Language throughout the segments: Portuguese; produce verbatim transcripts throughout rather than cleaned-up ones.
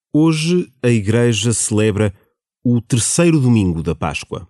Hoje a Igreja celebra o terceiro domingo da Páscoa.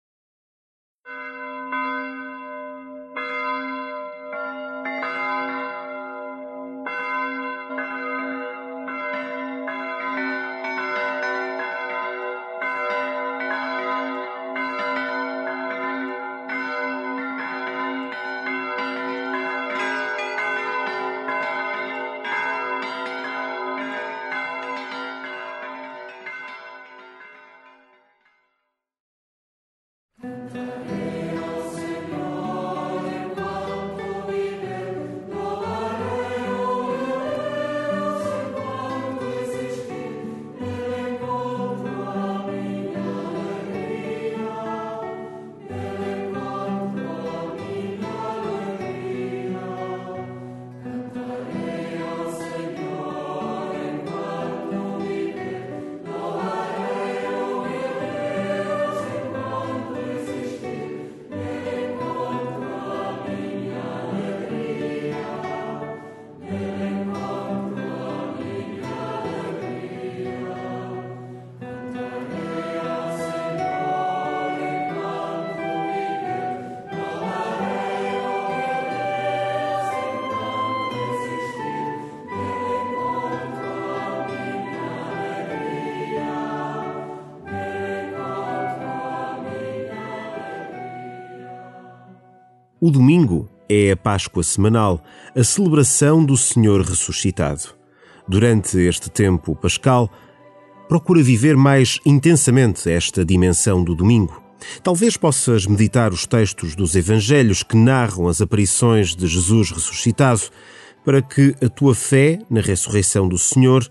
O domingo é a Páscoa semanal, a celebração do Senhor ressuscitado. Durante este tempo pascal, procura viver mais intensamente esta dimensão do domingo. Talvez possas meditar os textos dos Evangelhos que narram as aparições de Jesus ressuscitado, para que a tua fé na ressurreição do Senhor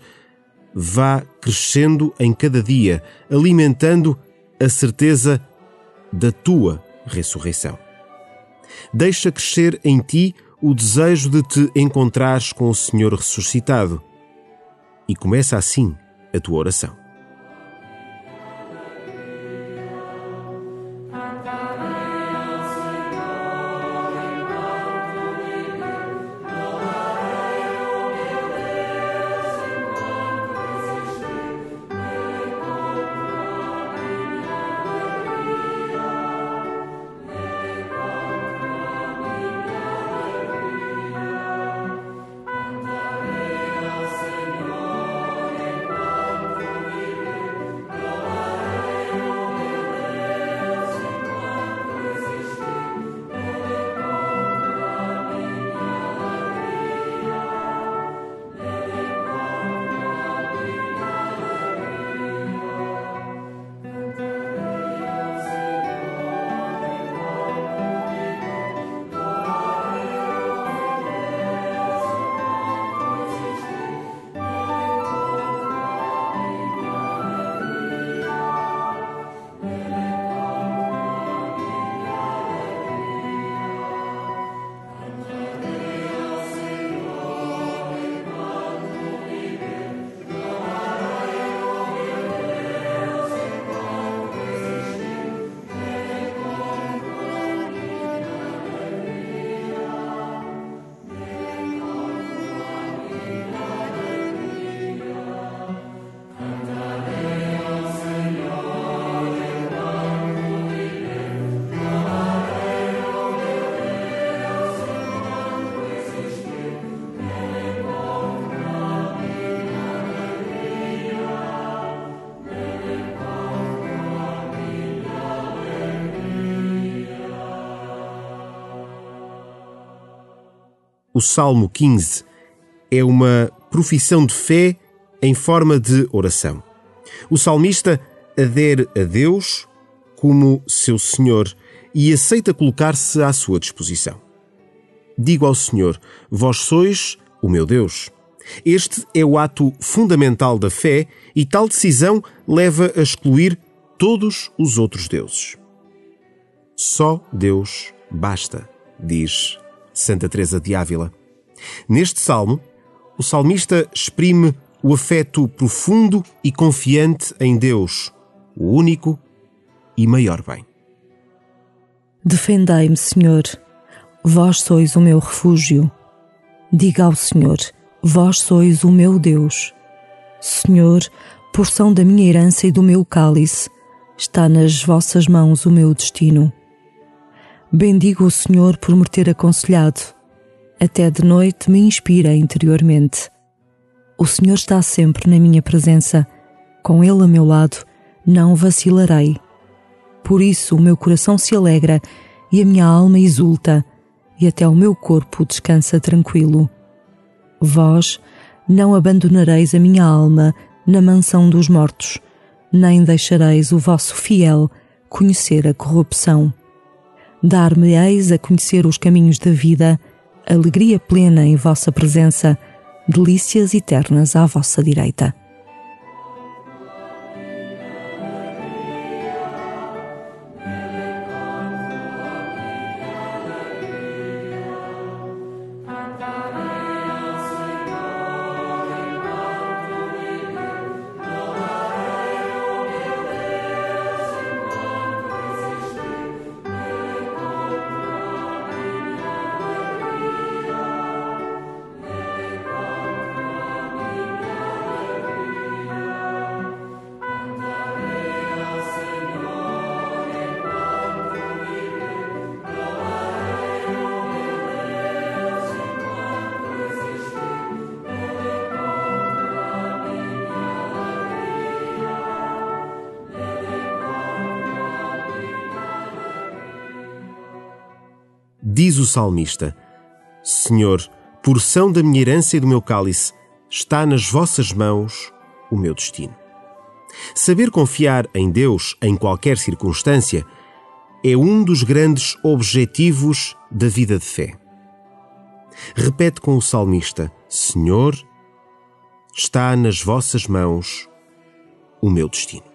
vá crescendo em cada dia, alimentando a certeza da tua ressurreição. Deixa crescer em ti o desejo de te encontrares com o Senhor ressuscitado e começa assim a tua oração. O Salmo quinze é uma profissão de fé em forma de oração. O salmista adere a Deus como seu Senhor e aceita colocar-se à sua disposição. Digo ao Senhor: vós sois o meu Deus. Este é o ato fundamental da fé e tal decisão leva a excluir todos os outros deuses. Só Deus basta, diz Santa Teresa de Ávila. Neste salmo, o salmista exprime o afeto profundo e confiante em Deus, o único e maior bem. Defendei-me, Senhor, vós sois o meu refúgio. Diga ao Senhor: vós sois o meu Deus. Senhor, porção da minha herança e do meu cálice, está nas vossas mãos o meu destino. Bendigo o Senhor por me ter aconselhado. Até de noite me inspira interiormente. O Senhor está sempre na minha presença. Com Ele a meu lado, não vacilarei. Por isso o meu coração se alegra e a minha alma exulta, e até o meu corpo descansa tranquilo. Vós não abandonareis a minha alma na mansão dos mortos, nem deixareis o vosso fiel conhecer a corrupção. Dar-me-eis a conhecer os caminhos da vida, alegria plena em vossa presença, delícias eternas à vossa direita. Diz o salmista: Senhor, porção da minha herança e do meu cálice, está nas vossas mãos o meu destino. Saber confiar em Deus em qualquer circunstância é um dos grandes objetivos da vida de fé. Repete com o salmista: Senhor, está nas vossas mãos o meu destino.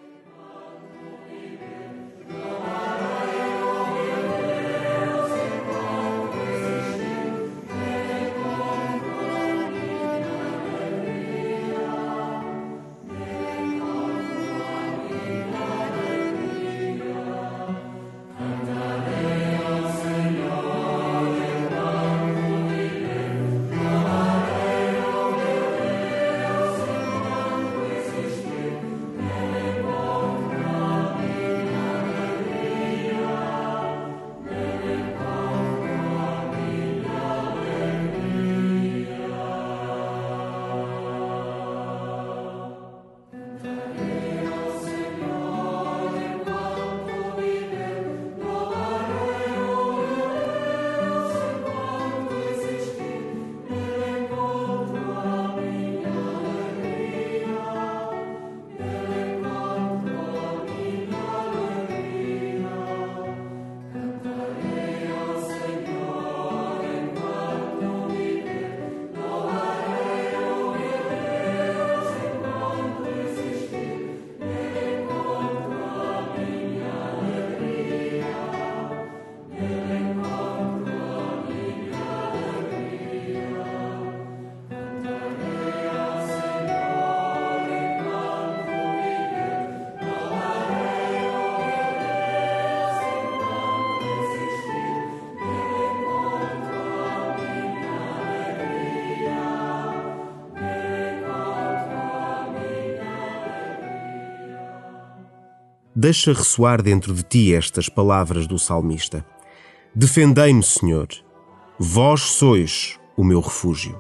Deixa ressoar dentro de ti estas palavras do salmista: Defendei-me, Senhor, vós sois o meu refúgio.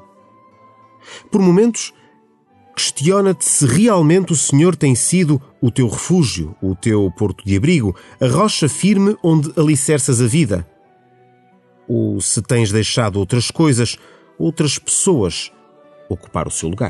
Por momentos, questiona-te se realmente o Senhor tem sido o teu refúgio, o teu porto de abrigo, a rocha firme onde alicerças a vida. Ou se tens deixado outras coisas, outras pessoas, ocupar o seu lugar.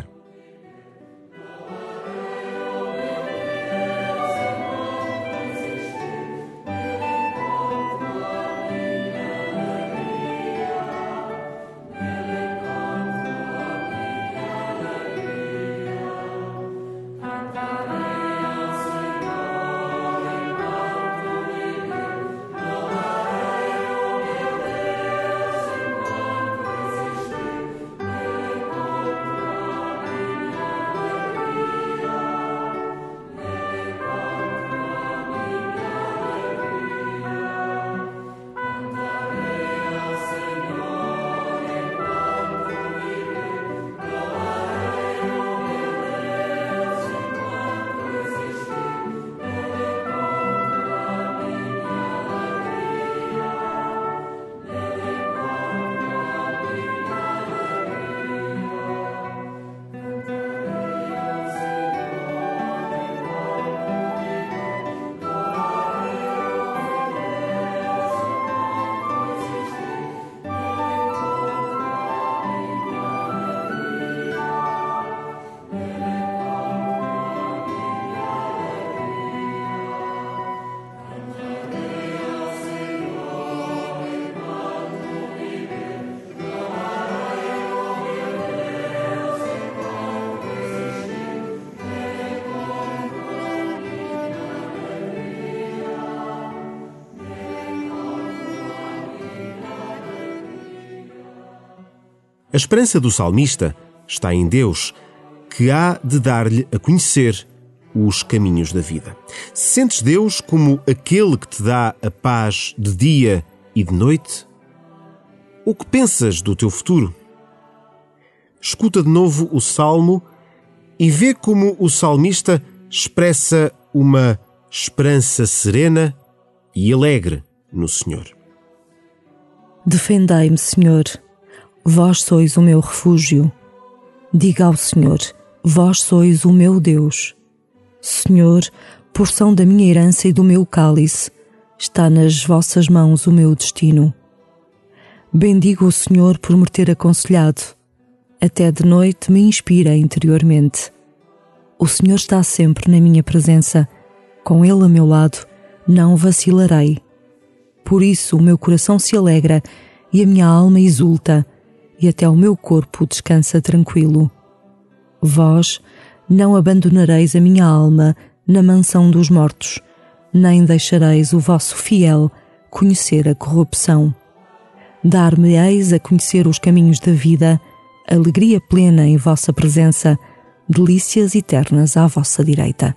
A esperança do salmista está em Deus, que há de dar-lhe a conhecer os caminhos da vida. Sentes Deus como aquele que te dá a paz de dia e de noite? O que pensas do teu futuro? Escuta de novo o Salmo e vê como o salmista expressa uma esperança serena e alegre no Senhor. Defendei-me, Senhor, vós sois o meu refúgio. Diga ao Senhor, vós sois o meu Deus. Senhor, porção da minha herança e do meu cálice, está nas vossas mãos o meu destino. Bendigo o Senhor por me ter aconselhado. Até de noite me inspira interiormente. O Senhor está sempre na minha presença. Com Ele a meu lado, não vacilarei. Por isso o meu coração se alegra e a minha alma exulta, e até o meu corpo descansa tranquilo. Vós não abandonareis a minha alma na mansão dos mortos, nem deixareis o vosso fiel conhecer a corrupção. Dar-me-eis a conhecer os caminhos da vida, alegria plena em vossa presença, delícias eternas à vossa direita.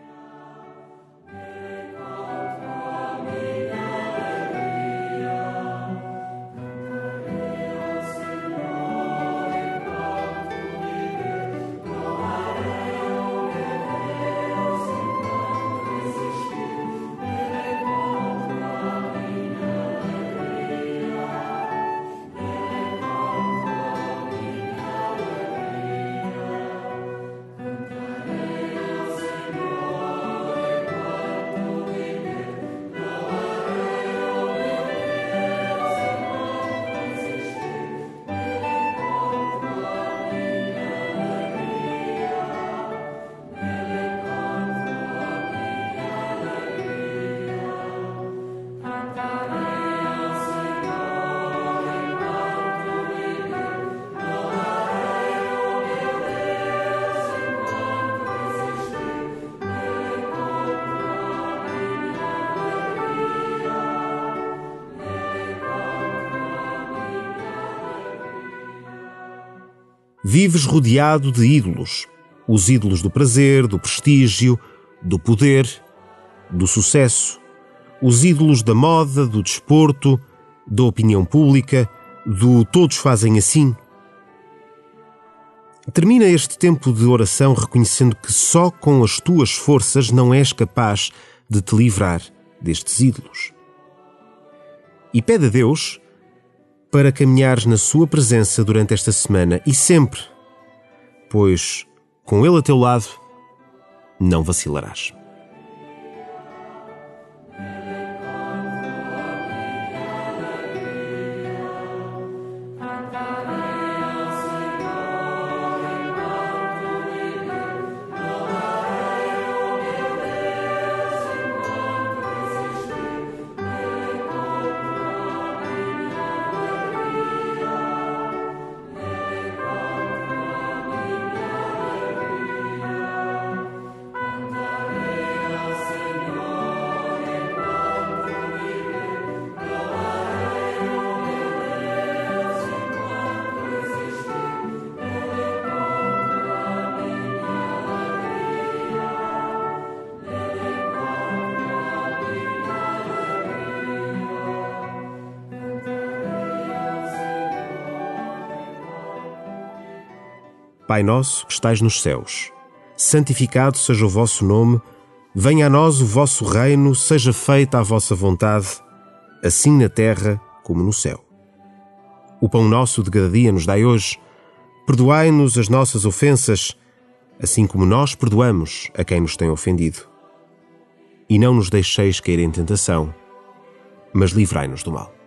Vives rodeado de ídolos. Os ídolos do prazer, do prestígio, do poder, do sucesso. Os ídolos da moda, do desporto, da opinião pública, do todos fazem assim. Termina este tempo de oração reconhecendo que só com as tuas forças não és capaz de te livrar destes ídolos. E pede a Deus para caminhares na sua presença durante esta semana e sempre, pois com Ele a teu lado não vacilarás. Pai nosso, que estais nos céus, santificado seja o vosso nome, venha a nós o vosso reino, seja feita a vossa vontade, assim na terra como no céu. O pão nosso de cada dia nos dai hoje, perdoai-nos as nossas ofensas, assim como nós perdoamos a quem nos tem ofendido. E não nos deixeis cair em tentação, mas livrai-nos do mal.